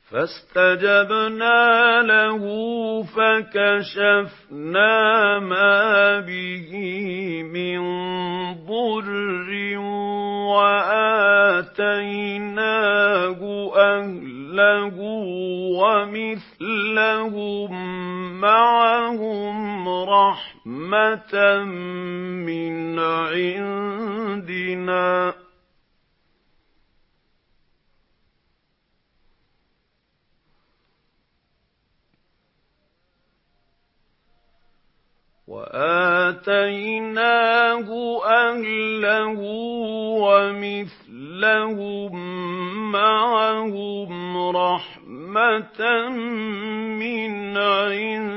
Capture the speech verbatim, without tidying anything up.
فاستجبنا له فكشفنا ما به من ضر وآتيناه أهله ومثلهم معهم رحمة من عندنا وآتيناه أهله ومثلهم معهم رحمة من عندنا